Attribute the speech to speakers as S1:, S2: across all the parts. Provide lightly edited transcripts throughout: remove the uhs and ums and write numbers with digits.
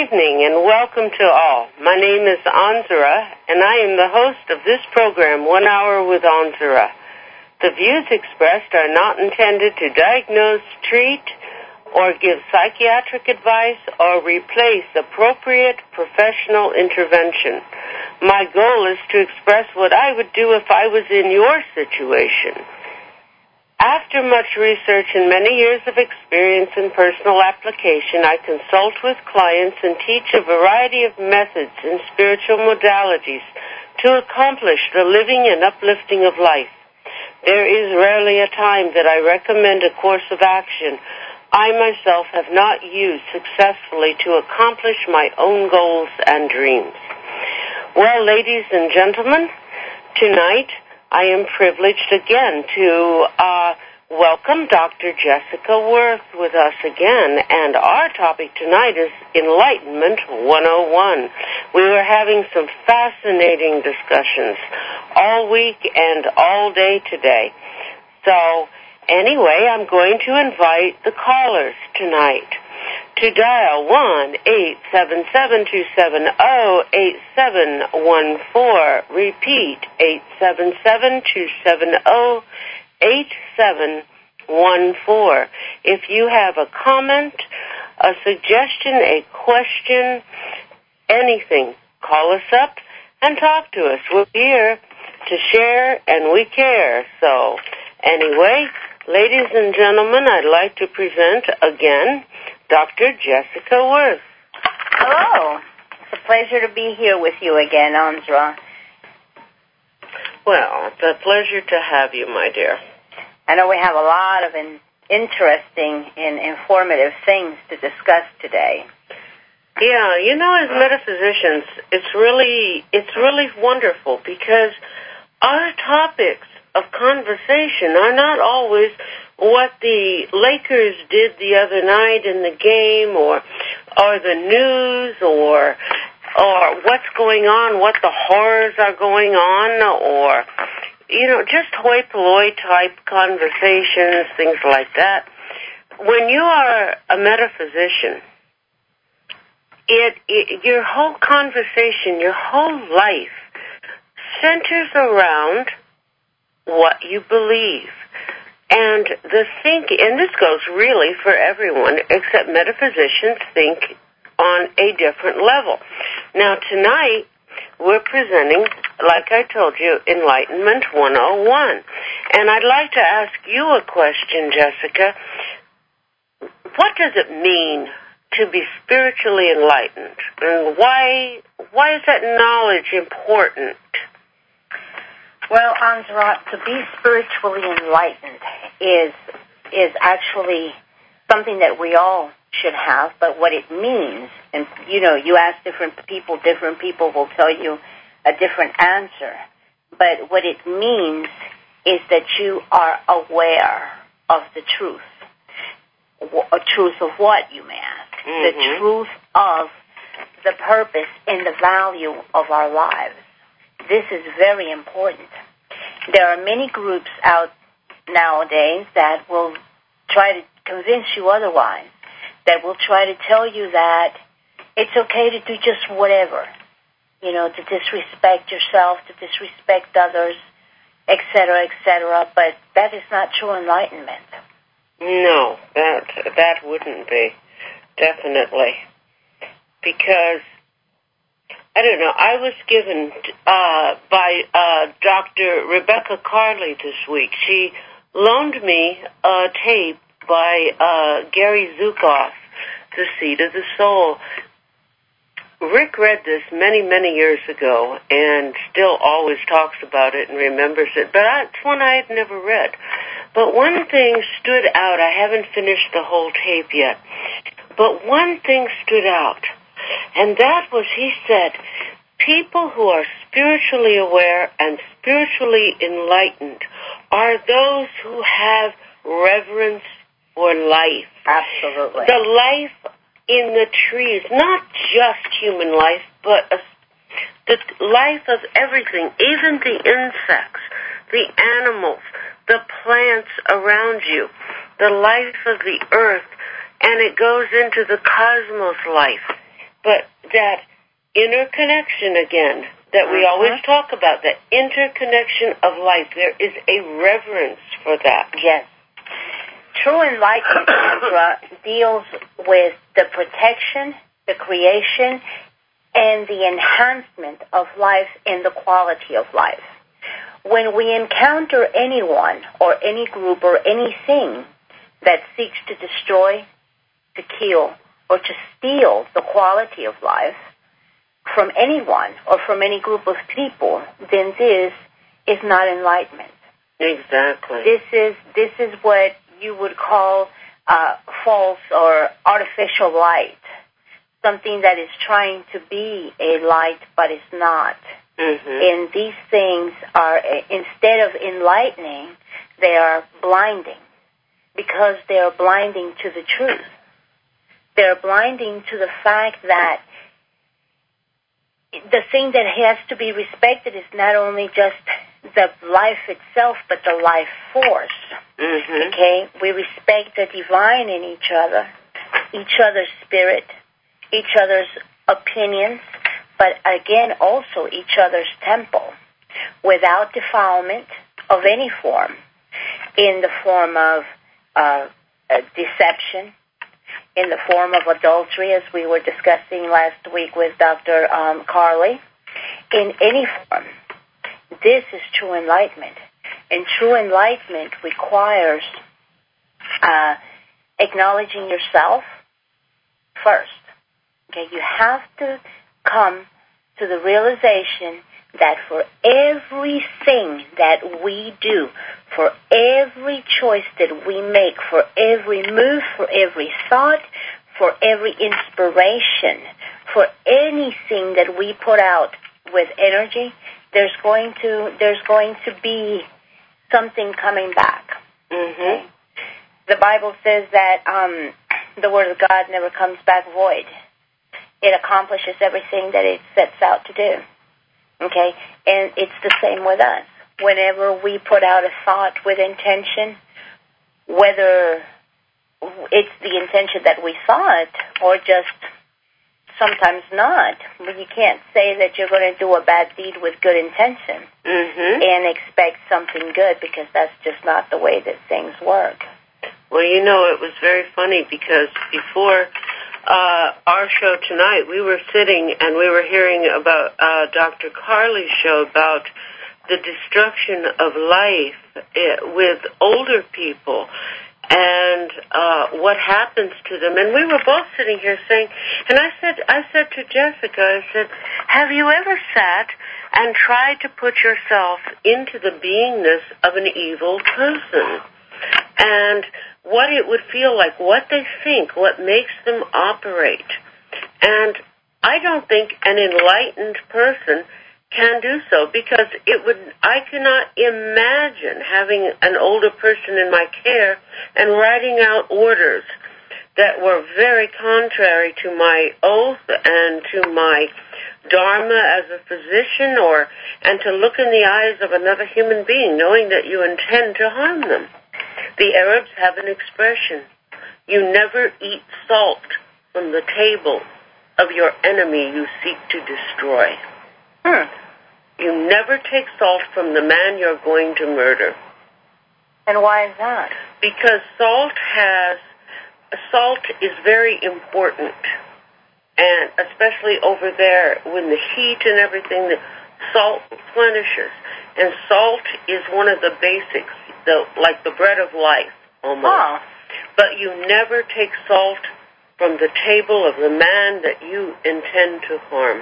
S1: evening and welcome to all. My name is Anzura and I am the host of this program, 1 Hour with Anzura. The views expressed are not intended to diagnose, treat, or give psychiatric advice or replace appropriate professional intervention. My goal is to express what I would do if I was in your situation. After much research and many years of experience in personal application, I consult with clients and teach a variety of methods and spiritual modalities to accomplish the living and uplifting of life. There is rarely a time that I recommend a course of action I myself have not used successfully to accomplish my own goals and dreams. Well, ladies and gentlemen, tonight I am privileged again to welcome Dr. Jessica Worth with us again, and our topic tonight is Enlightenment 101. We were having some fascinating discussions all week and all day today. So, anyway, I'm going to invite the callers tonight to dial 1-877-270-8714. Repeat, 877-270-8714. If you have a comment, a suggestion, a question, anything, call us up and talk to us. We're here to share and we care. So, anyway, ladies and gentlemen, I'd like to present again Dr. Jessica Worth.
S2: Hello. It's a pleasure to be here with you again, Anzura.
S1: Well, it's a pleasure to have you, my dear.
S2: I know we have a lot of interesting and informative things to discuss today.
S1: Yeah, you know, as metaphysicians, it's really wonderful because our topics of conversation are not always what the Lakers did the other night in the game or the news or what's going on, what the horrors are going on, or, you know, just hoi polloi type conversations, things like that. When you are a metaphysician, your whole conversation, your whole life centers around what you believe. And and this goes really for everyone, except metaphysicians think on a different level. Now, tonight, we're presenting, like I told you, Enlightenment 101. And I'd like to ask you a question, Jessica. What does it mean to be spiritually enlightened? And why is that knowledge important?
S2: Well, Anzura, to be spiritually enlightened is actually something that we all should have, but what it means, and you know, you ask different people will tell you a different answer, but what it means is that you are aware of the truth. A truth of what, you may ask?
S1: Mm-hmm.
S2: The truth of the purpose and the value of our lives. This is very important. There are many groups out nowadays that will try to convince you otherwise, that will try to tell you that it's okay to do just whatever, you know, to disrespect yourself, to disrespect others, etc., but that is not true enlightenment.
S1: No, that wouldn't be, definitely, because I don't know. I was given by Dr. Rebecca Carley this week. She loaned me a tape by Gary Zukav, The Seed of the Soul. Rick read this many, many years ago and still always talks about it and remembers it, but it's one I had never read. But one thing stood out. I haven't finished the whole tape yet, but one thing stood out. And that was, he said, people who are spiritually aware and spiritually enlightened are those who have reverence for life.
S2: Absolutely.
S1: The life in the trees, not just human life, but the life of everything, even the insects, the animals, the plants around you, the life of the earth, and it goes into the cosmos life. but that interconnection again that we always talk about, the interconnection of life. There is a reverence for that.
S2: Yes. True enlightenment, Sandra, deals with the protection, the creation, and the enhancement of life and the quality of life. When we encounter anyone or any group or anything that seeks to destroy, to kill, or to steal the quality of life from anyone or from any group of people, then this is not enlightenment.
S1: Exactly.
S2: This is what you would call false or artificial light, something that is trying to be a light but is not.
S1: Mm-hmm.
S2: And these things are, instead of enlightening, they are blinding, because they are blinding to the truth. They're blinding to the fact that the thing that has to be respected is not only just the life itself, but the life force.
S1: Mm-hmm.
S2: Okay? We respect the divine in each other's spirit, each other's opinions, but again, also each other's temple, without defilement of any form, in the form of deception, in the form of adultery, as we were discussing last week with Dr. Carly, in any form. This is true enlightenment. And true enlightenment requires acknowledging yourself first. Okay, you have to come to the realization that for everything that we do, for every choice that we make, for every move, for every thought, for every inspiration, for anything that we put out with energy, there's going to be something coming back.
S1: Mm-hmm.
S2: Okay? The Bible says that the Word of God never comes back void. It accomplishes everything that it sets out to do. Okay? And it's the same with us. Whenever we put out a thought with intention, whether it's the intention that we thought or just sometimes not, you can't say that you're going to do a bad deed with good intention and expect something good, because that's just not the way that things work.
S1: Well, you know, it was very funny because before our show tonight, we were sitting and we were hearing about Dr. Carly's show about the destruction of life with older people and what happens to them. And we were both sitting here saying, and I said to Jessica, I said, have you ever sat and tried to put yourself into the beingness of an evil person? And what it would feel like, what they think, what makes them operate. And I don't think an enlightened person can do so, because I cannot imagine having an older person in my care and writing out orders that were very contrary to my oath and to my dharma as a physician, and to look in the eyes of another human being knowing that you intend to harm them. The Arabs have an expression: you never eat salt from the table of your enemy you seek to destroy. You never take salt from the man you're going to murder.
S2: And why is that?
S1: Because salt is very important. And especially over there, when the heat and everything, the salt replenishes. And salt is one of the basics, like the bread of life, almost.
S2: Oh.
S1: But you never take salt from the table of the man that you intend to harm.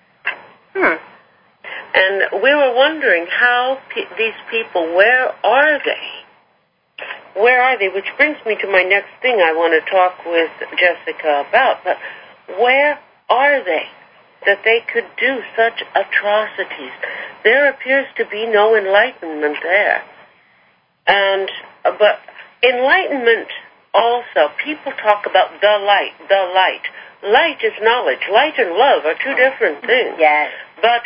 S1: And we were wondering how these people, where are they? Where are they? Which brings me to my next thing I want to talk with Jessica about. But where are they that they could do such atrocities? There appears to be no enlightenment there. But enlightenment also, people talk about the light, the light. Light is knowledge. Light and love are two different things.
S2: Yes.
S1: But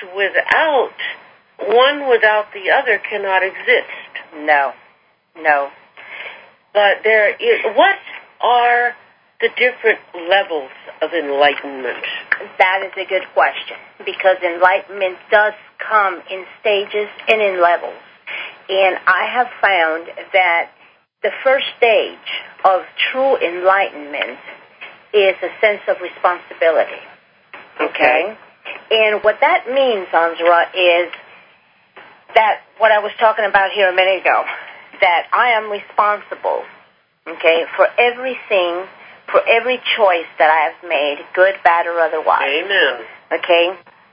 S1: one without the other cannot exist.
S2: No.
S1: But what are the different levels of enlightenment?
S2: That is a good question, because enlightenment does come in stages and in levels. And I have found that the first stage of true enlightenment is a sense of responsibility. Okay? And what that means, Anzura, is that what I was talking about here a minute ago, that I am responsible, okay, for everything, for every choice that I have made, good, bad, or otherwise.
S1: Amen.
S2: Okay?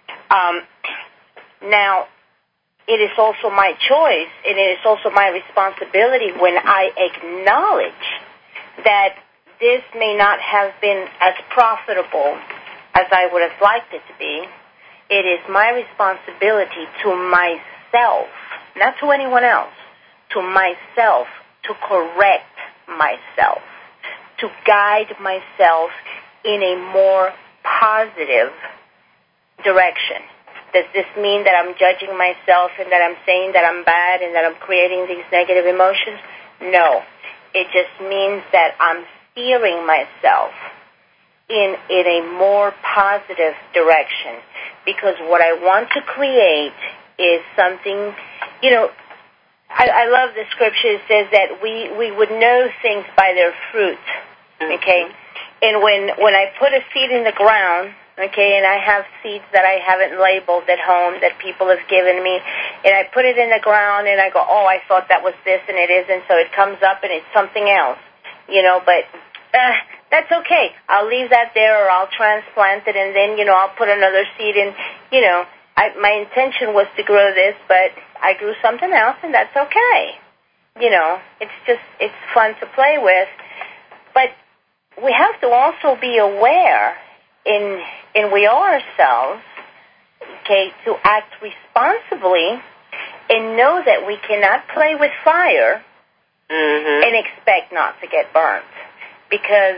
S2: Now, it is also my choice, and it is also my responsibility when I acknowledge that this may not have been as profitable as I would have liked it to be. It is my responsibility to myself, not to anyone else, to myself, to correct myself, to guide myself in a more positive direction. Does this mean that I'm judging myself and that I'm saying that I'm bad and that I'm creating these negative emotions? No. It just means that I'm steering myself in a more positive direction, because what I want to create is something, I love the scripture. It says that we would know things by their fruit, okay? And when I put a seed in the ground, okay, and I have seeds that I haven't labeled at home that people have given me, and I put it in the ground, and I go, oh, I thought that was this, and it isn't, so it comes up, and it's something else, but that's okay. I'll leave that there, or I'll transplant it, and then, I'll put another seed in, my intention was to grow this, but I grew something else, and that's okay. It's fun to play with, but we have to also be aware in we ourselves, okay, to act responsibly and know that we cannot play with fire and expect not to get burnt, because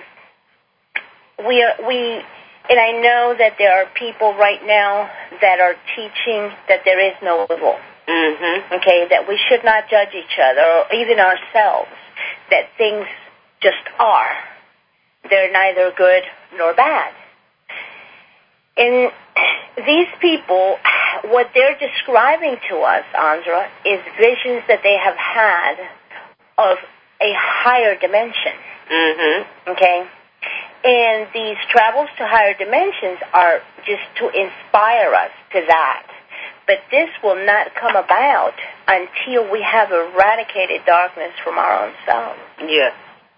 S2: and I know that there are people right now that are teaching that there is no evil, okay, that we should not judge each other or even ourselves, that things just are. They're neither good nor bad. And these people, what they're describing to us, Anzura, is visions that they have had of a higher dimension. Okay? And these travels to higher dimensions are just to inspire us to that. But this will not come about until we have eradicated darkness from our own selves.
S1: Yes,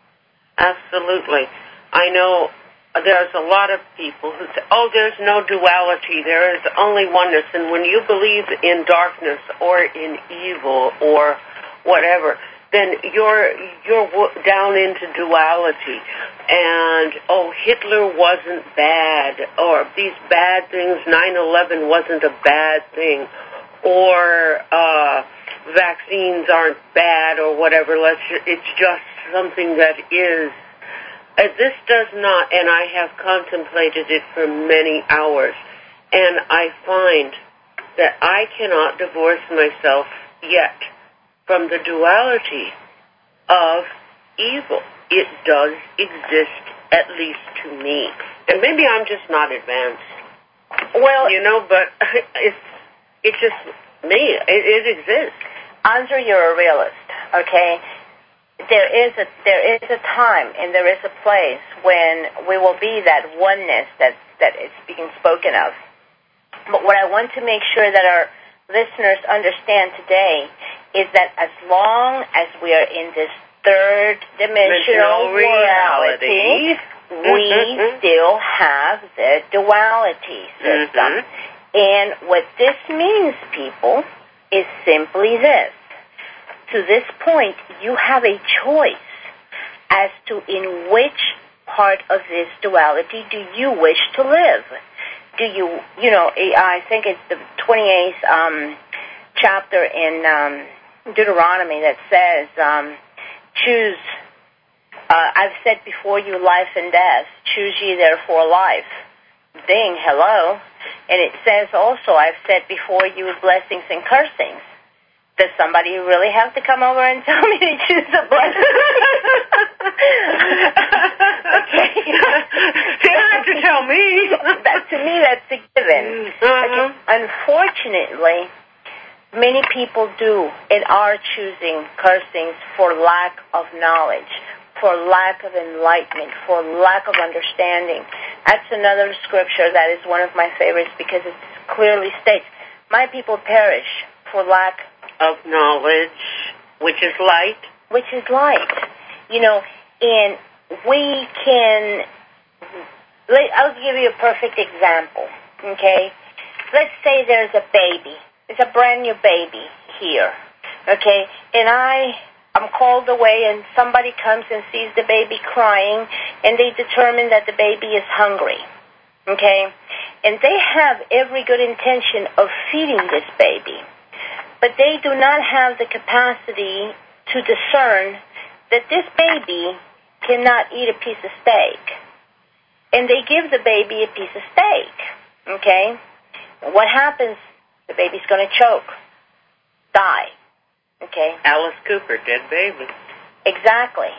S1: absolutely. I know there's a lot of people who say, oh, there's no duality, there is only oneness. And when you believe in darkness or in evil or whatever, then you're down into duality. And, oh, Hitler wasn't bad, or these bad things, 9/11 wasn't a bad thing, or vaccines aren't bad or whatever. It's just something that is. This does not, and I have contemplated it for many hours, and I find that I cannot divorce myself yet from the duality of evil. It does exist, at least to me. And maybe I'm just not advanced.
S2: Well,
S1: but it's just me. It exists.
S2: Anzura, you're a realist, okay? There is a time and there is a place when we will be that oneness that is being spoken of. But what I want to make sure that our listeners understand today is that as long as we are in this third dimensional reality, we still have the duality system. And what this means, people, is simply this. To this point, you have a choice as to in which part of this duality do you wish to live. Do you, I think it's the 28th chapter in Deuteronomy that says, choose, I've set before you life and death, choose ye therefore life. Ding, hello. And it says also, I've set before you blessings and cursings. Does somebody really have to come over and tell me to choose a blessing? Okay. unfortunately, many people do and are choosing cursings for lack of knowledge, for lack of enlightenment, for lack of understanding. That's another scripture that is one of my favorites because it clearly states, my people perish for lack
S1: of knowledge, which is light.
S2: Which is light. You know, and we can, I'll give you a perfect example, okay? Let's say there's a baby. It's a brand new baby here, okay? And I'm called away and somebody comes and sees the baby crying and they determine that the baby is hungry, okay? And they have every good intention of feeding this baby, but they do not have the capacity to discern that this baby cannot eat a piece of steak. And they give the baby a piece of steak, okay? What happens? The baby's going to choke, die, okay?
S1: Alice Cooper, dead baby.
S2: Exactly.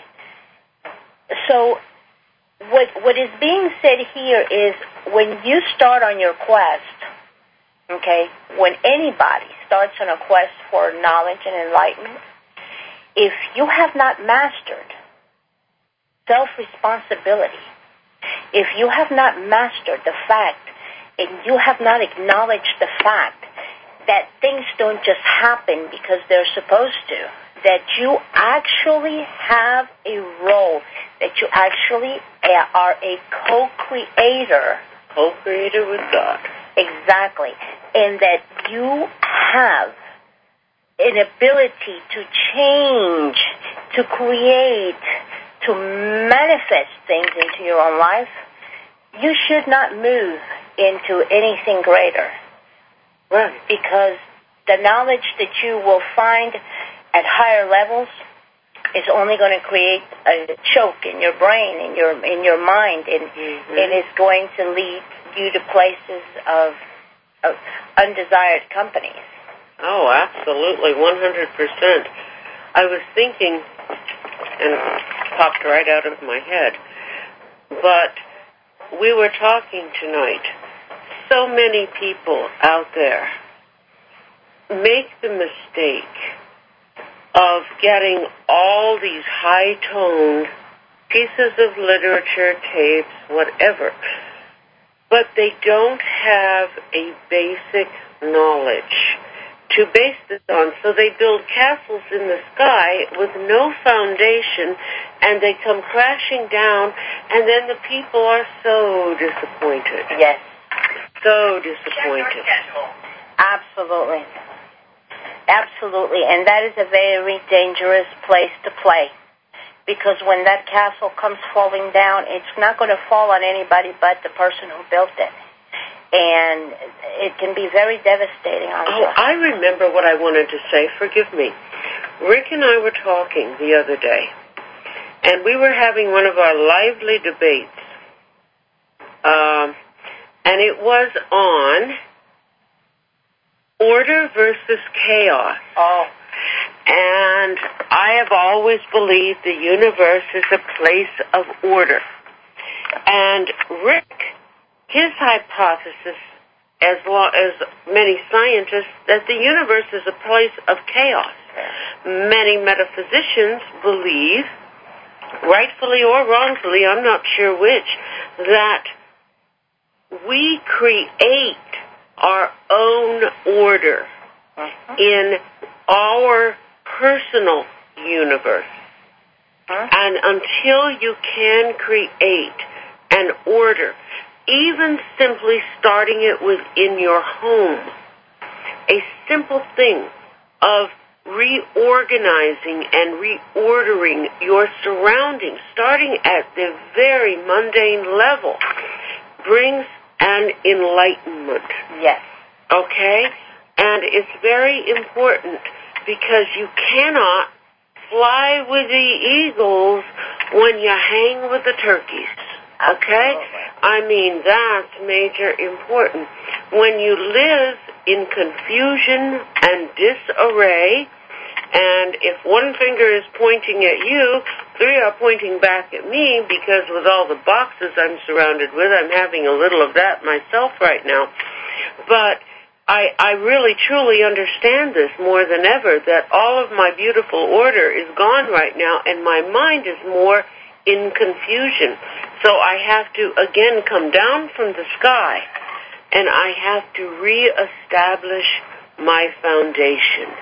S2: So what is being said here is when you start on your quest, okay, when anybody starts on a quest for knowledge and enlightenment, if you have not mastered self-responsibility, if you have not mastered the fact and you have not acknowledged the fact that things don't just happen because they're supposed to, that you actually have a role, that you actually are a co-creator.
S1: Co-creator with God.
S2: Exactly. And that you have an ability to change, to create, to manifest things into your own life, you should not move into anything greater.
S1: Right.
S2: Because the knowledge that you will find at higher levels is only going to create a choke in your brain, in your mind, and it is going to lead you to places of undesired companies.
S1: Oh, absolutely, 100%. I was thinking, and it popped right out of my head, but we were talking tonight. So many people out there make the mistake of getting all these high-toned pieces of literature, tapes, whatever, but they don't have a basic knowledge to base this on. So they build castles in the sky with no foundation, and they come crashing down, and then the people are so disappointed.
S2: Yes.
S1: So disappointed.
S2: Absolutely. Absolutely. And that is a very dangerous place to play. Because when that castle comes falling down, it's not going to fall on anybody but the person who built it. And it can be very devastating on you.
S1: Oh, I remember what I wanted to say. Forgive me. Rick and I were talking the other day, and we were having one of our lively debates. And it was on order versus chaos.
S2: Oh.
S1: And I have always believed the universe is a place of order. And Rick, his hypothesis, as well as many scientists, that the universe is a place of chaos. Many metaphysicians believe, rightfully or wrongfully, I'm not sure which, that we create our own order in our personal universe. And until you can create an order, even simply starting it within your home, a simple thing of reorganizing and reordering your surroundings, starting at the very mundane level, brings an enlightenment.
S2: Yes.
S1: Okay? And it's very important because you cannot fly with the eagles when you hang with the turkeys. Okay? I mean, that's major important. When you live in confusion and disarray, and if one finger is pointing at you, three are pointing back at me, because with all the boxes I'm surrounded with, I'm having a little of that myself right now. But I really truly understand this more than ever, that all of my beautiful order is gone right now, and my mind is more in confusion. So I have to, again, come down from the sky, and I have to reestablish my foundation.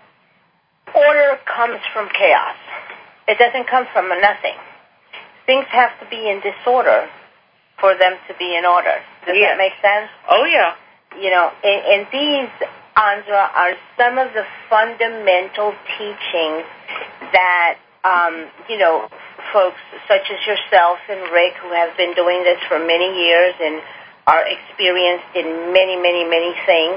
S2: Order comes from chaos. It doesn't come from nothing. Things have to be in disorder for them to be in order. Does that make sense?
S1: Oh, yeah.
S2: You know, and these, Andra, are some of the fundamental teachings that, you know, folks such as yourself and Rick, who have been doing this for many years and are experienced in many, many, many things.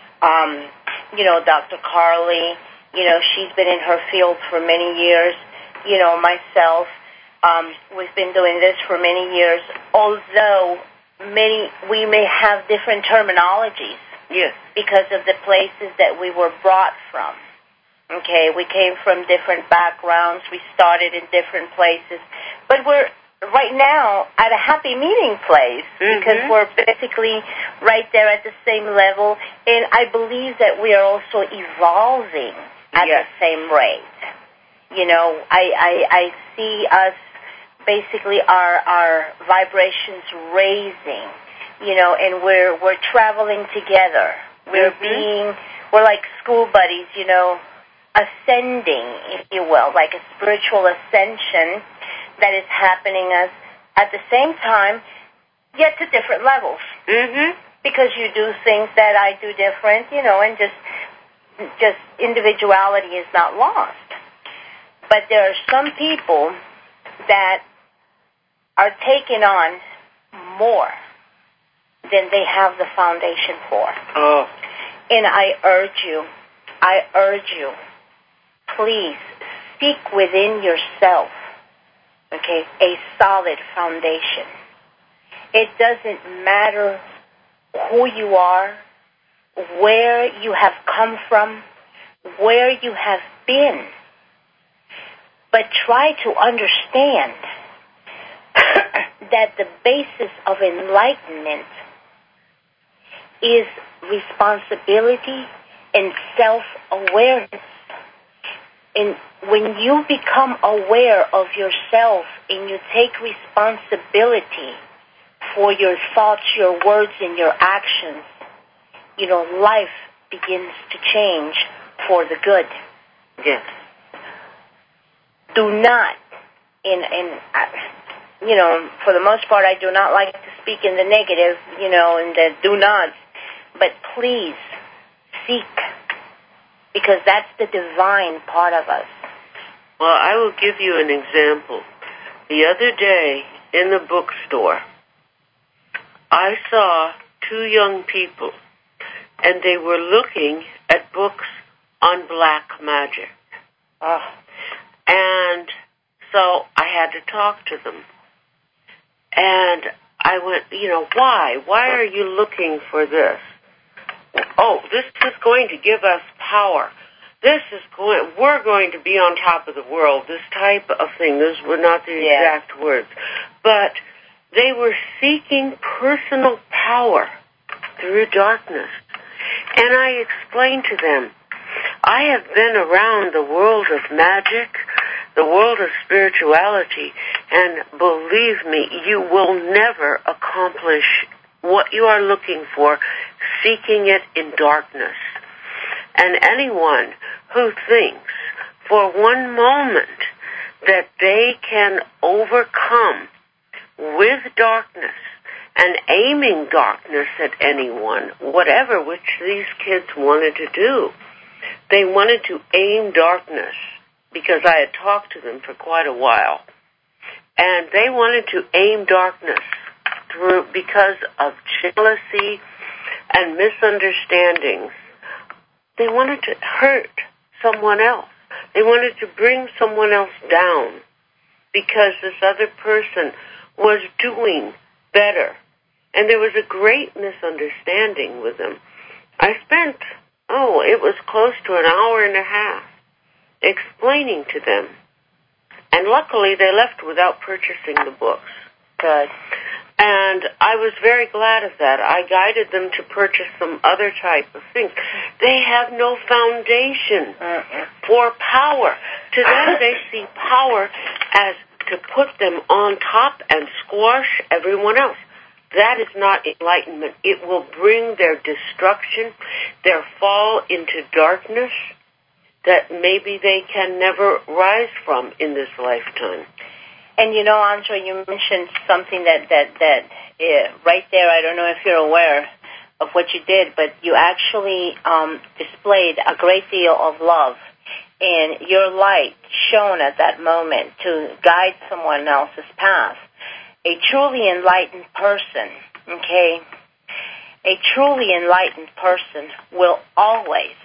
S2: You know, Dr. Carly, you know, she's been in her field for many years. You know, myself, we've been doing this for many years, although we may have different terminologies.
S1: Yes. Because
S2: of the places that we were brought from. Okay, we came from different backgrounds. We started in different places. But we're right now at a happy meeting place because we're basically right there at the same level. And I believe that we are also evolving at the same rate. You know, I see us basically our vibrations raising, you know, and we're traveling together. We're like school buddies, you know, ascending, if you will, like a spiritual ascension that is happening at the same time, yet to different levels. Because you do things that I do different, you know, and just individuality is not lost. But there are some people that are taking on more than they have the foundation for.
S1: Oh.
S2: And I urge you, please seek within yourself, okay, a solid foundation. It doesn't matter who you are, where you have come from, where you have been, but try to understand that the basis of enlightenment is responsibility and self-awareness. And when you become aware of yourself and you take responsibility for your thoughts, your words, and your actions, you know, life begins to change for the good.
S1: Yes.
S2: Do not, you know, for the most part, I do not like to speak in the negative, you know, and the do nots, but please seek, because that's the divine part of us.
S1: Well, I will give you an example. The other day in the bookstore, I saw two young people, and they were looking at books on black magic. And so I had to talk to them. And I went, you know, why? Why are you looking for this? Oh, this is going to give us power. We're going to be on top of the world, this type of thing. Those were not the exact words. But they were seeking personal power through darkness. And I explained to them, I have been around the world of magic, the world of spirituality, and believe me, you will never accomplish what you are looking for seeking it in darkness. And anyone who thinks for one moment that they can overcome with darkness and aiming darkness at anyone, whatever which these kids wanted to do, they wanted to aim darkness, because I had talked to them for quite a while, and they wanted to aim darkness through because of jealousy and misunderstandings. They wanted to hurt someone else. They wanted to bring someone else down because this other person was doing better. And there was a great misunderstanding with them. I spent, it was close to an hour and a half explaining to them. And luckily they left without purchasing the books.
S2: Good.
S1: And I was very glad of that. I guided them to purchase some other type of things. They have no foundation for power. To them, they see power as to put them on top and squash everyone else. That is not enlightenment. It will bring their destruction, their fall into darkness that maybe they can never rise from in this lifetime.
S2: And you know, Andrea, you mentioned something that right there, I don't know if you're aware of what you did, but you actually displayed a great deal of love and your light shone at that moment to guide someone else's path. A truly enlightened person, okay, a truly enlightened person will always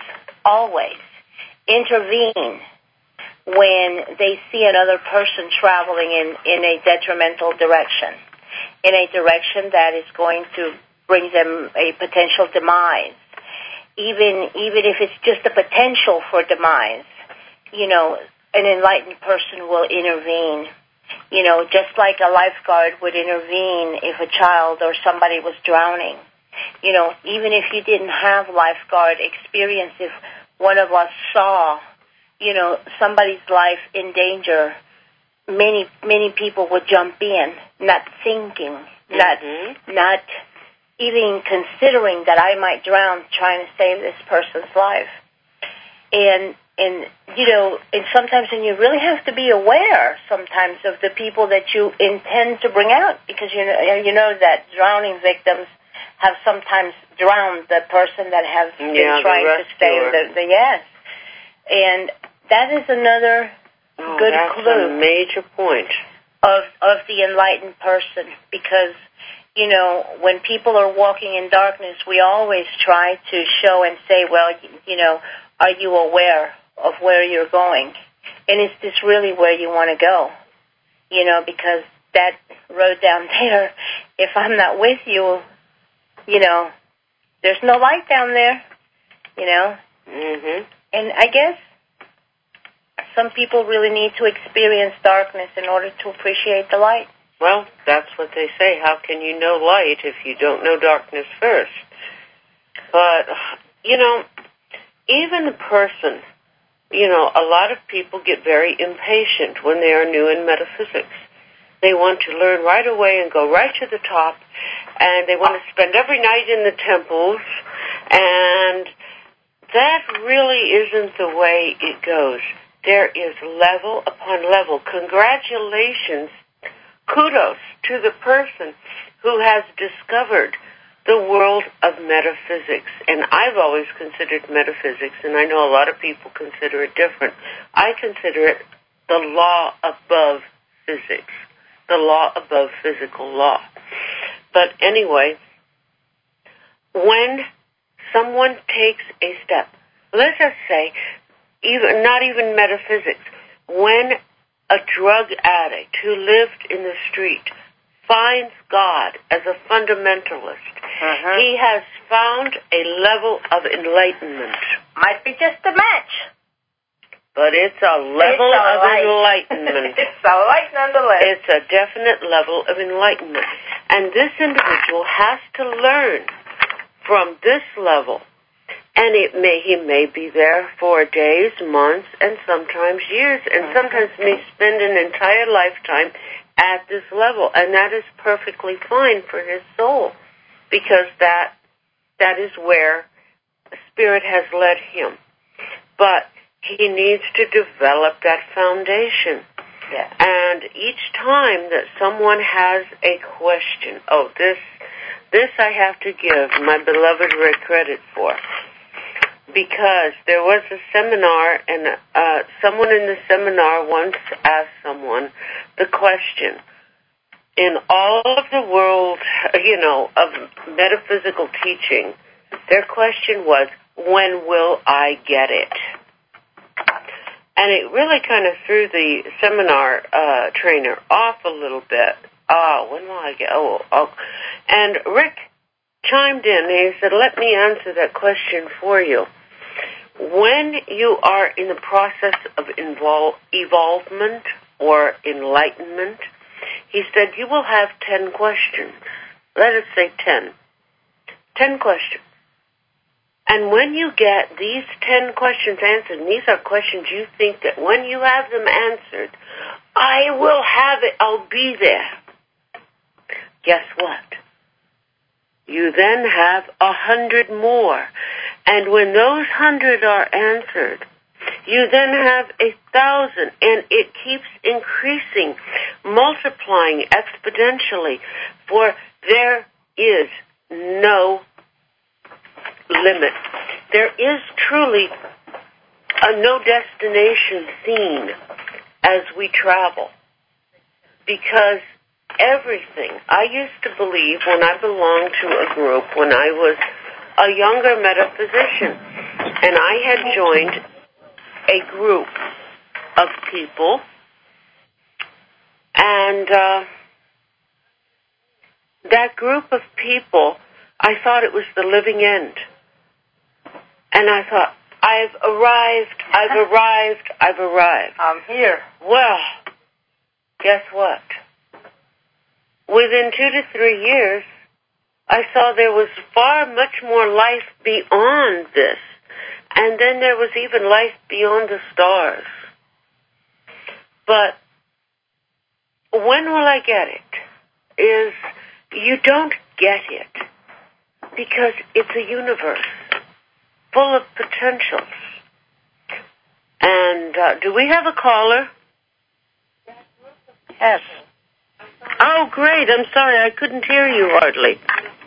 S2: intervene when they see another person traveling in a detrimental direction, in a direction that is going to bring them a potential demise. Even if it's just a potential for demise, you know, an enlightened person will intervene. You know, just like a lifeguard would intervene if a child or somebody was drowning. You know, even if you didn't have lifeguard experience, if one of us saw, you know, somebody's life in danger, many people would jump in, not thinking, not even considering that I might drown trying to save this person's life. And you know, and sometimes, and you really have to be aware sometimes of the people that you intend to bring out, because you know that drowning victims have sometimes drowned the person that has been trying to save the yes. And that is another good clue.
S1: That's a major point
S2: of the enlightened person, because, you know, when people are walking in darkness, we always try to show and say, well, you know, are you aware of where you're going? And is this really where you want to go? You know, because that road down there, if I'm not with you, you know, there's no light down there, you know. And I guess some people really need to experience darkness in order to appreciate the light.
S1: Well, that's what they say. How can you know light if you don't know darkness first? But, you know, even the person, you know, a lot of people get very impatient when they are new in metaphysics. They want to learn right away and go right to the top, and they want to spend every night in the temples, and that really isn't the way it goes. There is level upon level. Congratulations, kudos to the person who has discovered the world of metaphysics. And I've always considered metaphysics, and I know a lot of people consider it different. I consider it the law above physics, the law above physical law. But anyway, when someone takes a step, let's just say, not even metaphysics, when a drug addict who lived in the street finds God as a fundamentalist, he has found a level of enlightenment.
S2: Might be just a match,
S1: but it's a level of enlightenment.
S2: It's a light nonetheless.
S1: It's a definite level of enlightenment. And this individual has to learn from this level. And he may be there for days, months, and sometimes years, and sometimes may spend an entire lifetime at this level. And that is perfectly fine for his soul, because that is where Spirit has led him. But he needs to develop that foundation.
S2: Yeah.
S1: And each time that someone has a question, this I have to give my beloved Rick credit for, because there was a seminar, and someone in the seminar once asked someone the question, in all of the world, you know, of metaphysical teaching, their question was, when will I get it? And it really kind of threw the seminar trainer off a little bit. When will I get? And Rick chimed in and he said, let me answer that question for you. When you are in the process of evolvement or enlightenment, He said, you will have 10 questions. Let us say 10. 10 questions. And when you get these 10 questions answered, and these are questions you think that when you have them answered, I will have it, I'll be there. Guess what? You then have 100 more. And when those 100 are answered, you then have 1,000, and it keeps increasing, multiplying exponentially, for there is no limit. There is truly a no destination seen as we travel, because everything, I used to believe when I belonged to a group, when I was a younger metaphysician, and I had joined a group of people, and that group of people, I thought it was the living end. And I thought, I've arrived.
S2: I'm here.
S1: Well, guess what? Within 2 to 3 years, I saw there was far much more life beyond this. And then there was even life beyond the stars. But when will I get it? Is you don't get it because it's a universe full of potentials. And do we have a caller?
S2: Yes.
S1: Oh, great. I'm sorry. I couldn't hear you hardly.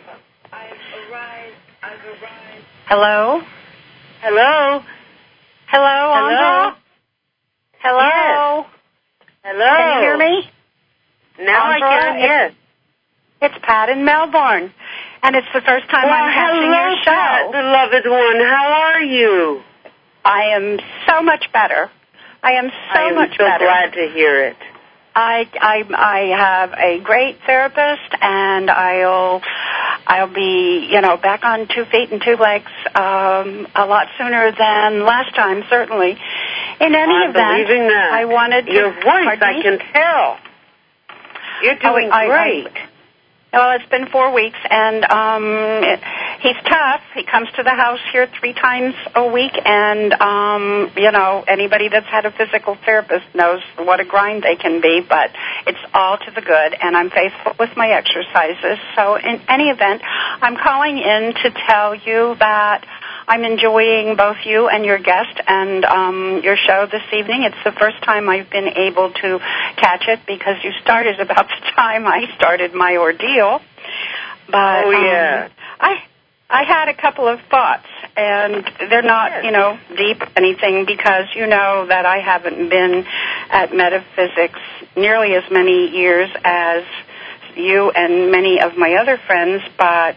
S2: Hello?
S1: Hello?
S2: Hello, Andra? Hello?
S1: Yes. Hello?
S2: Can you hear me?
S1: Now
S2: Andra,
S1: I can, yes.
S2: It's Pat in Melbourne, and it's the first time I'm catching your show.
S1: Pat, beloved one. How are you?
S2: I am so much better. I am so much better.
S1: I'm so glad to hear it.
S2: I have a great therapist, and I'll be, back on 2 feet and 2 legs a lot sooner than last time, certainly. In any event,
S1: believing that.
S2: I wanted to...
S1: Your voice, I can tell. You're doing great.
S2: Well, it's been 4 weeks, and he's tough. He comes to the house here 3 times a week, and, anybody that's had a physical therapist knows what a grind they can be, but it's all to the good, and I'm faithful with my exercises. So in any event, I'm calling in to tell you that I'm enjoying both you and your guest and your show this evening. It's the first time I've been able to catch it because you started about the time I started my ordeal. But I had a couple of thoughts, and they're not, deep anything, because you know that I haven't been at metaphysics nearly as many years as you and many of my other friends, but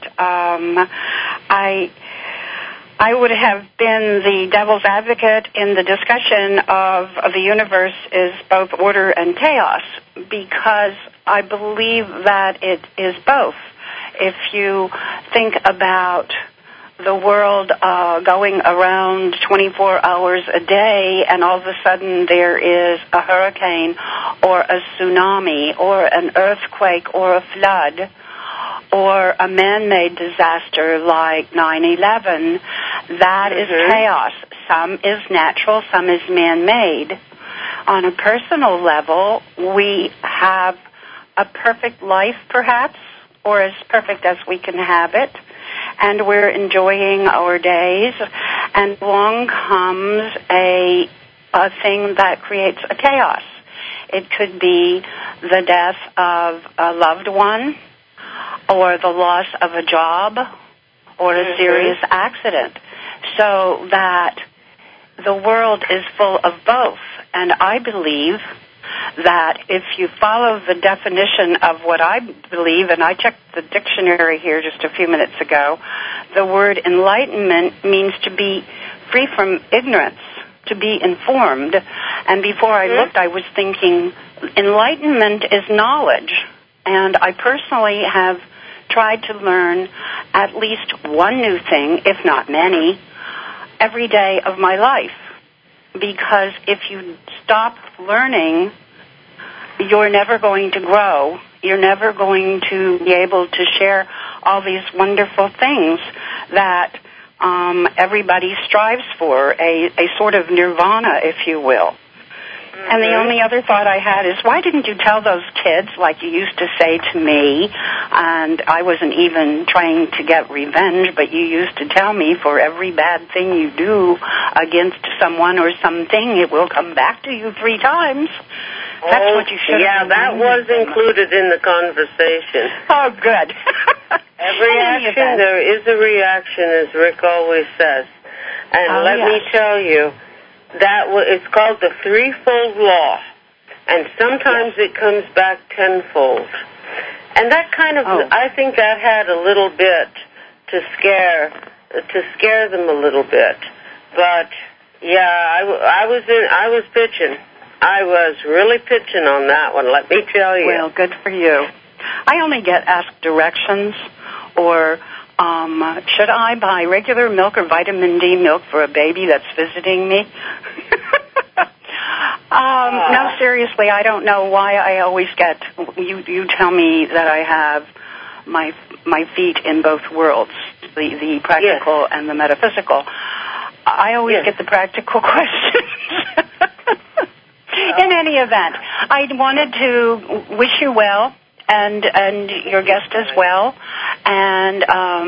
S2: I would have been the devil's advocate in the discussion of the universe is both order and chaos, because I believe that it is both. If you think about the world going around 24 hours a day, and all of a sudden there is a hurricane or a tsunami or an earthquake or a flood, or a man-made disaster like 9/11, that is chaos. Some is natural, some is man-made. On a personal level, we have a perfect life, perhaps, or as perfect as we can have it, and we're enjoying our days, and along comes a thing that creates a chaos. It could be the death of a loved one, or the loss of a job, or a serious accident. So that the world is full of both. And I believe that if you follow the definition of what I believe, and I checked the dictionary here just a few minutes ago, the word enlightenment means to be free from ignorance, to be informed. And before I looked, I was thinking enlightenment is knowledge. And I personally have tried to learn at least one new thing, if not many, every day of my life. Because if you stop learning,
S3: you're never going to grow. You're never going to be able to share all these wonderful things that everybody strives for, a sort of nirvana, if you will. Mm-hmm. And the only other thought I had is, why didn't you tell those kids, like you used to say to me, and I wasn't even trying to get revenge, but you used to tell me for every bad thing you do against someone or something, it will come back to you 3 times. That's what you should have.
S1: Yeah, that was included in the conversation.
S3: Oh, good.
S1: Every action, there is a reaction, as Rick always says. And let me tell you, it's called the threefold law. And sometimes it comes back tenfold. And that kind of, I think that had a little bit to scare them a little bit. But, yeah, I was pitching. I was really pitching on that one, let me tell you.
S3: Well, good for you. I only get asked directions, or should I buy regular milk or vitamin D milk for a baby that's visiting me? No, seriously, I don't know why I always get, you tell me that I have my feet in both worlds, the practical and the metaphysical. I always get the practical questions. In any event, I wanted to wish you well, and your guest as well, and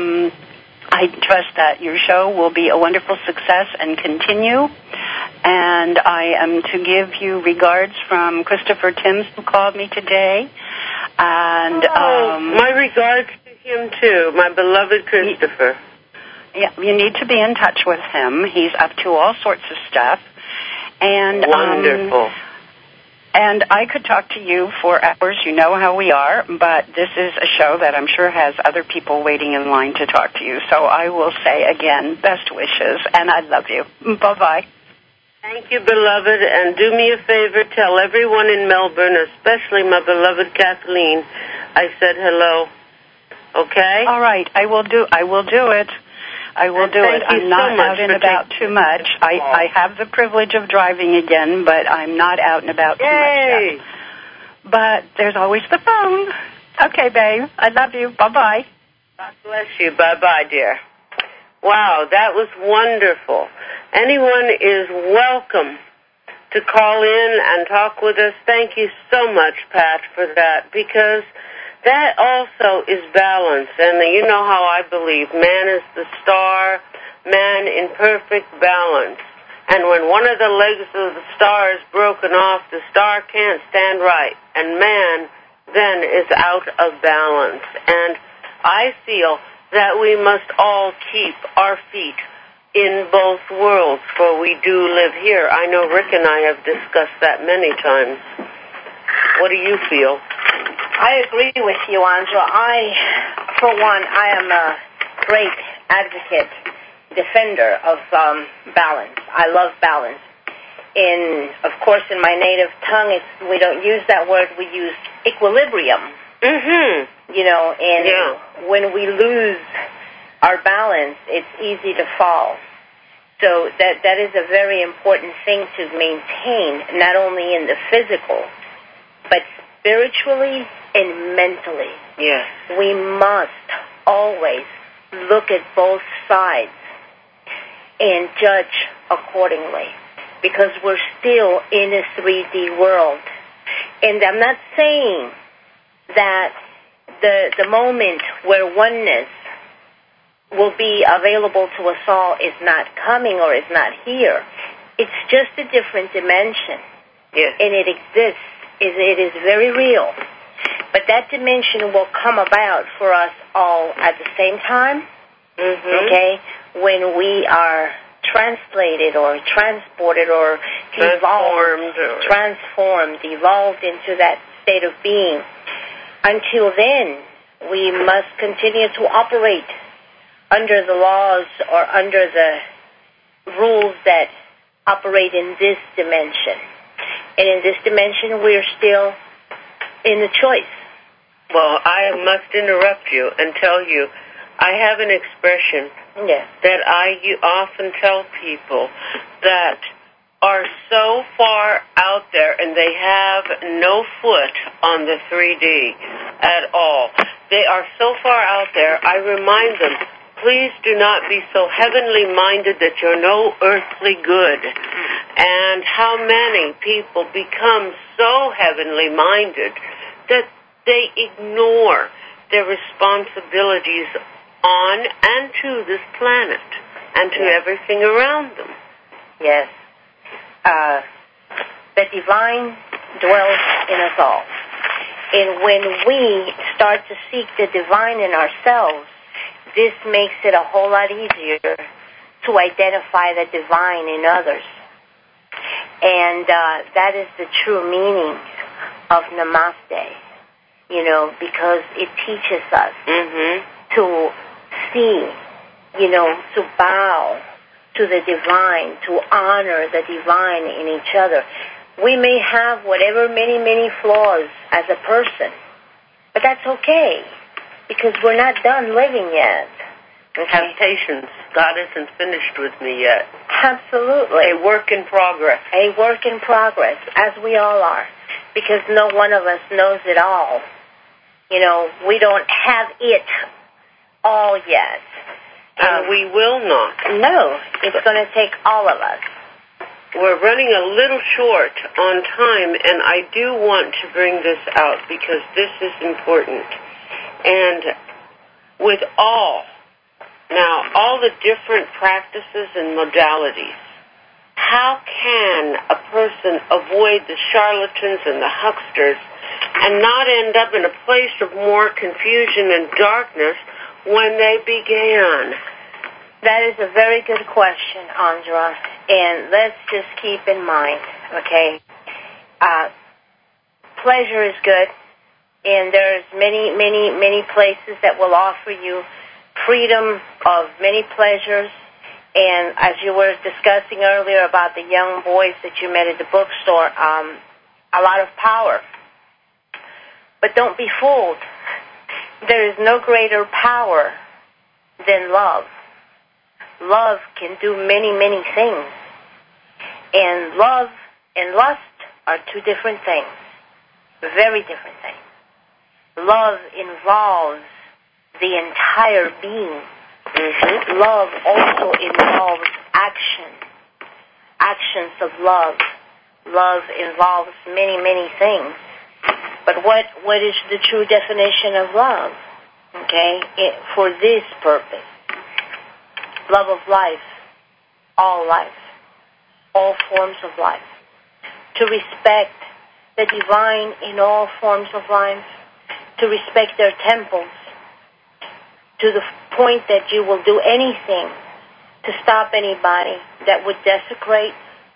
S3: I trust that your show will be a wonderful success and continue, and I am to give you regards from Christopher Timms, who called me today, and
S1: my regards to him too, my beloved Christopher.
S3: Yeah, you need to be in touch with him. He's up to all sorts of stuff. And
S1: wonderful.
S3: And I could talk to you for hours. You know how we are, but this is a show that I'm sure has other people waiting in line to talk to you. So I will say again, best wishes, and I love you. Bye-bye.
S1: Thank you, beloved, and do me a favor, tell everyone in Melbourne, especially my beloved Kathleen, I said hello. Okay?
S3: All right, I will do it. I will do it. I'm not out and about too much. I have the privilege of driving again, but I'm not out and about too much yet. But there's always the phone. Okay, babe. I love you. Bye-bye.
S1: God bless you. Bye-bye, dear. Wow, that was wonderful. Anyone is welcome to call in and talk with us. Thank you so much, Pat, for that, because that also is balance, and you know how I believe. Man is the star, man in perfect balance. And when one of the legs of the star is broken off, the star can't stand right, and man then is out of balance. And I feel that we must all keep our feet in both worlds, for we do live here. I know Rick and I have discussed that many times. What do you feel?
S2: I agree with you, Andra. For one, I am a great advocate, defender of balance. I love balance. Of course, in my native tongue, we don't use that word. We use equilibrium. Mm-hmm. You know, and when we lose our balance, it's easy to fall. So that is a very important thing to maintain, not only in the physical, but spiritually and mentally.
S1: Yes.
S2: We must always look at both sides and judge accordingly, because we're still in a 3D world. And I'm not saying that the moment where oneness will be available to us all is not coming or is not here. It's just a different dimension.
S1: Yes.
S2: And it exists. It is very real. But that dimension will come about for us all at the same time, okay, when we are translated or transported or transformed, evolved into that state of being. Until then, we must continue to operate under the laws or under the rules that operate in this dimension. And in this dimension, we're still in the choice.
S1: Well, I must interrupt you and tell you, I have an expression that I often tell people, that are so far out there, and they have no foot on the 3D at all. They are so far out there, I remind them, please do not be so heavenly minded that you're no earthly good. And how many people become so heavenly minded that they ignore their responsibilities on and to this planet and to everything around them.
S2: Yes. The divine dwells in us all. And when we start to seek the divine in ourselves, this makes it a whole lot easier to identify the divine in others. And that is the true meaning of Namaste, because it teaches us to see, to bow to the divine, to honor the divine in each other. We may have whatever many flaws as a person, but that's okay, because we're not done living yet.
S1: Okay? Have patience. God isn't finished with me yet.
S2: Absolutely.
S1: A work in progress.
S2: A work in progress, as we all are, because no one of us knows it all. We don't have it all yet.
S1: And we will not.
S2: No, it's going to take all of us.
S1: We're running a little short on time, and I do want to bring this out because this is important. And with all the different practices and modalities, how can a person avoid the charlatans and the hucksters and not end up in a place of more confusion and darkness when they began?
S2: That is a very good question, Andra. And let's just keep in mind, okay, pleasure is good, and there's many places that will offer you freedom of many pleasures. And as you were discussing earlier about the young boys that you met at the bookstore, a lot of power. But don't be fooled. There is no greater power than love. Love can do many things. And love and lust are two different things. Very different things. Love involves the entire being. Love also involves action. Actions of love. Love involves many things. But what is the true definition of love? Okay? For this purpose. Love of life. All forms of life. To respect the divine in all forms of life. To respect their temples. To the point that you will do anything to stop anybody that would desecrate,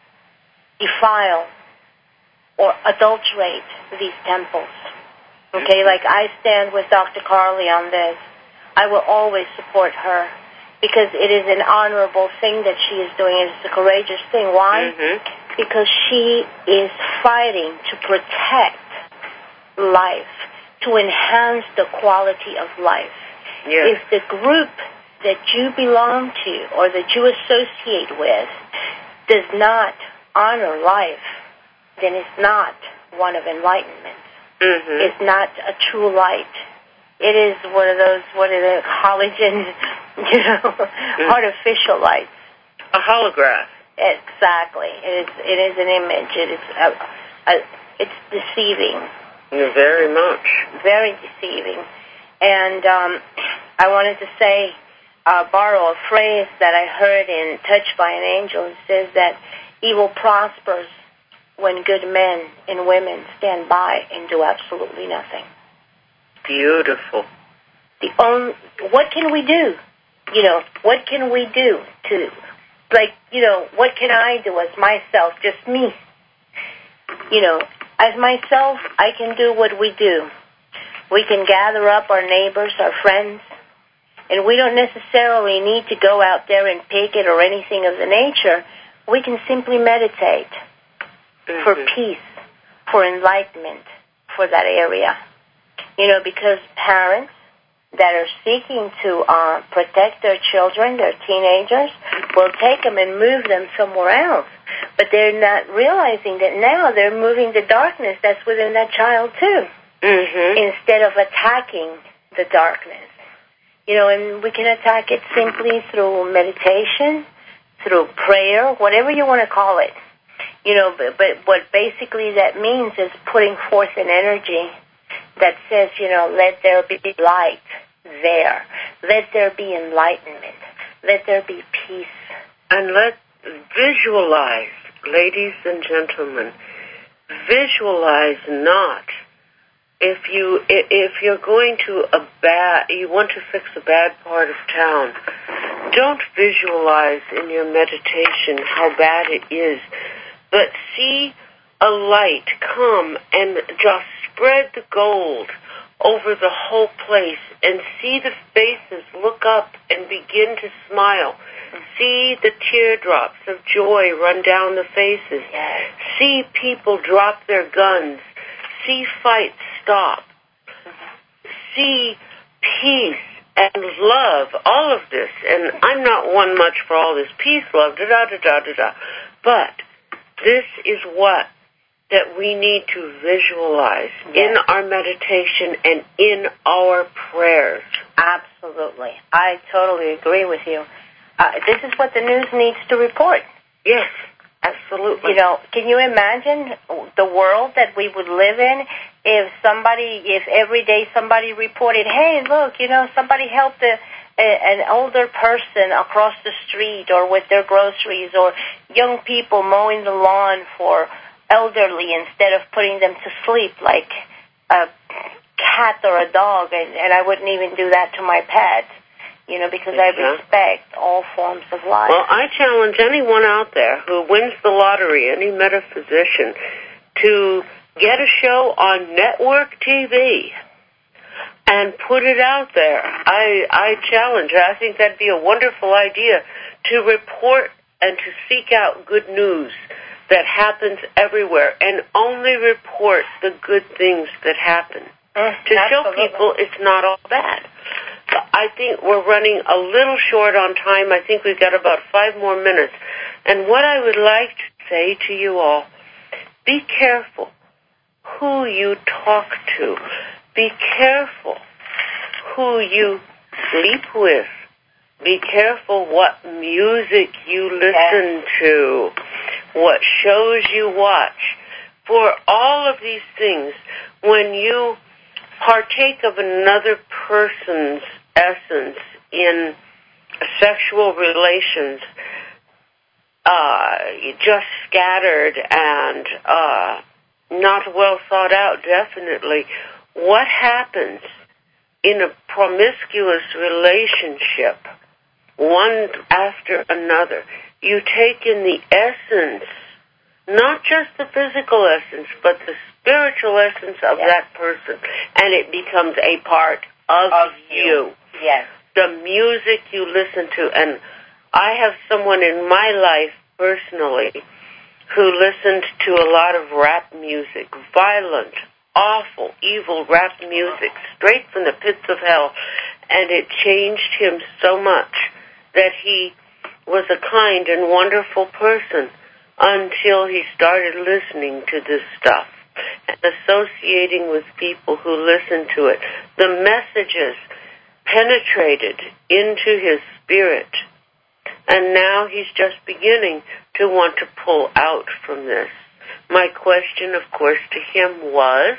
S2: defile, or adulterate these temples. Okay, like I stand with Dr. Carly on this. I will always support her because it is an honorable thing that she is doing. It's a courageous thing. Why? Because she is fighting to protect life, to enhance the quality of life.
S1: Yes.
S2: If the group that you belong to or that you associate with does not honor life, then it's not one of enlightenment. It's not a true light. It is one of those, what are the halogen, artificial lights.
S1: A holograph.
S2: Exactly. It is an image. It's deceiving.
S1: Very much.
S2: Very deceiving. And I wanted to say, borrow a phrase that I heard in Touched by an Angel. It says that evil prospers when good men and women stand by and do absolutely nothing.
S1: Beautiful.
S2: What can we do? What can we do to, what can I do as myself, just me? As myself, I can do what we do. We can gather up our neighbors, our friends, and we don't necessarily need to go out there and picket or anything of the nature. We can simply meditate for peace, for enlightenment, for that area. Because parents that are seeking to protect their children, their teenagers, will take them and move them somewhere else. But they're not realizing that now they're moving the darkness that's within that child too, instead of attacking the darkness. And we can attack it simply through meditation, through prayer, whatever you want to call it. But what basically that means is putting forth an energy that says, let there be light there. Let there be enlightenment. Let there be peace.
S1: And visualize, ladies and gentlemen, visualize not. If you're going to you want to fix a bad part of town, don't visualize in your meditation how bad it is, but see a light come and just spread the gold over the whole place, and see the faces look up and begin to smile. See the teardrops of joy run down the faces. See people drop their guns. See fights stop. See peace and love, all of this. And I'm not one much for all this peace, love, da-da-da-da-da-da. But this is what that we need to visualize in our meditation and in our prayers.
S2: Absolutely. I totally agree with you. This is what the news needs to report.
S1: Yes, absolutely.
S2: Can you imagine the world that we would live in if every day somebody reported, hey, look, somebody helped an older person across the street or with their groceries, or young people mowing the lawn for elderly instead of putting them to sleep like a cat or a dog, and I wouldn't even do that to my pet, because I respect all forms of life.
S1: Well, I challenge anyone out there who wins the lottery, any metaphysician, to get a show on network TV and put it out there. I challenge. I think that'd be a wonderful idea to report and to seek out good news that happens everywhere, and only report the good things that happen. To show people it's not all bad. I think we're running a little short on time. I think we've got about 5 more minutes. And what I would like to say to you all, be careful who you talk to. Be careful who you sleep with. Be careful what music you listen to, what shows you watch. For all of these things, when you partake of another person's essence in sexual relations, just scattered and not well thought out, definitely, what happens in a promiscuous relationship, one after another? You take in the essence, not just the physical essence, but the spiritual essence of that person, and it becomes a part of you.
S2: Yes.
S1: The music you listen to, and I have someone in my life personally who listened to a lot of rap music, violent, awful, evil rap music, straight from the pits of hell, and it changed him so much that he was a kind and wonderful person until he started listening to this stuff and associating with people who listened to it. The messages penetrated into his spirit, and now he's just beginning to want to pull out from this. My question, of course, to him was,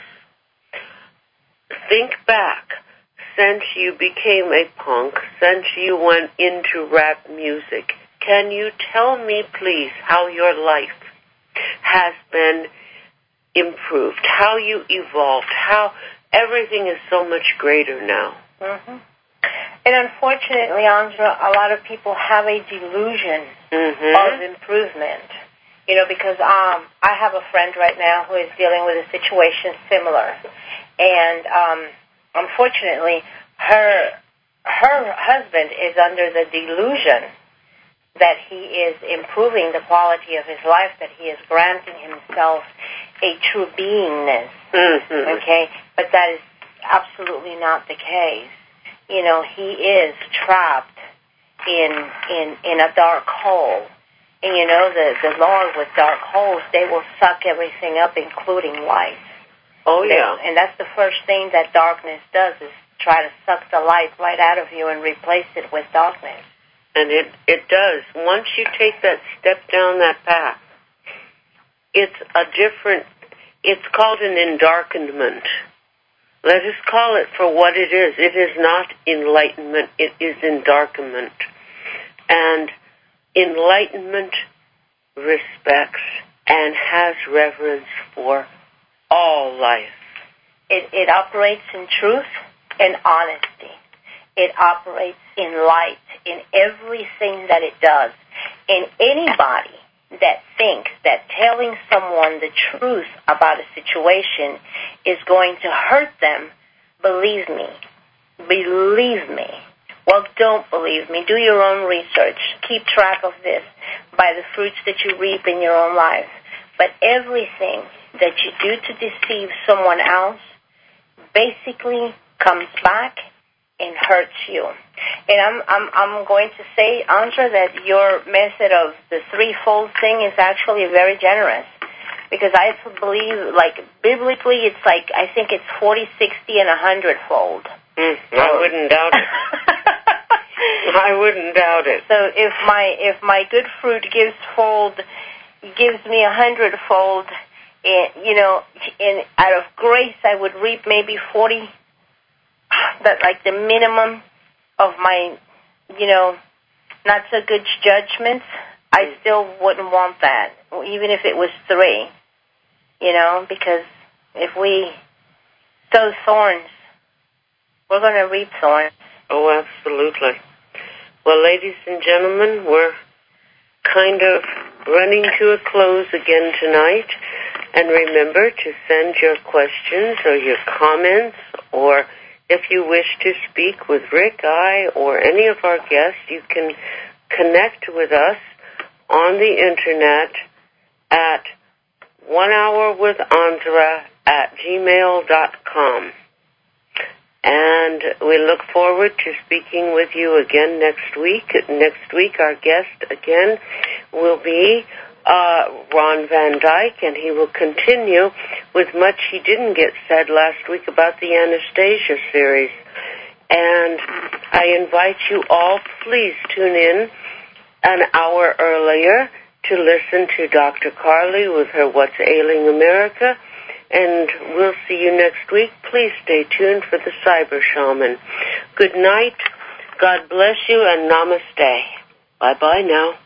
S1: think back, since you became a punk, since you went into rap music, can you tell me, please, how your life has been improved, how you evolved, how everything is so much greater now?
S2: Mm-hmm. And unfortunately, Angela, a lot of people have a delusion of improvement. Because I have a friend right now who is dealing with a situation similar. And unfortunately, her husband is under the delusion that he is improving the quality of his life, that he is granting himself a true beingness. Okay? But that is absolutely not the case. He is trapped in a dark hole. And you know, the Lord with dark holes, they will suck everything up, including light.
S1: Oh, yeah.
S2: And that's the first thing that darkness does, is try to suck the light right out of you and replace it with darkness.
S1: And it does. Once you take that step down that path, it's called an endarkenment. Let us call it for what it is. It is not enlightenment, it is endarkenment. And enlightenment respects and has reverence for all life.
S2: It operates in truth and honesty. It operates in light in everything that it does. And anybody that thinks that telling someone the truth about a situation is going to hurt them, believe me. Well, don't believe me. Do your own research. Keep track of this by the fruits that you reap in your own life. But everything that you do to deceive someone else basically comes back and hurts you. And I'm going to say, Andra, that your method of the threefold thing is actually very generous. Because I believe, like, biblically, it's like, I think it's 40, 60, and 100-fold.
S1: I wouldn't doubt it. I wouldn't doubt it.
S2: So if my good fruit gives me 100-fold, you know, and out of grace I would reap maybe 40. That, like, the minimum of my, you know, not so good judgments. I still wouldn't want that, even if it was 3. You know, because if we sow thorns, we're going to reap thorns.
S1: Oh, absolutely. Well, ladies and gentlemen, we're kind of running to a close again tonight. And remember to send your questions or your comments, or if you wish to speak with Rick, I, or any of our guests, you can connect with us on the Internet at onehourwithandra@gmail.com. And we look forward to speaking with you again next week. Next week, our guest again will be Ron Van Dyke, and he will continue with much he didn't get said last week about the Anastasia series. And I invite you all, please tune in an hour earlier to listen to Dr. Carly with her What's Ailing America. And we'll see you next week. Please stay tuned for the Cyber Shaman. Good night. God bless you, and namaste. Bye-bye now.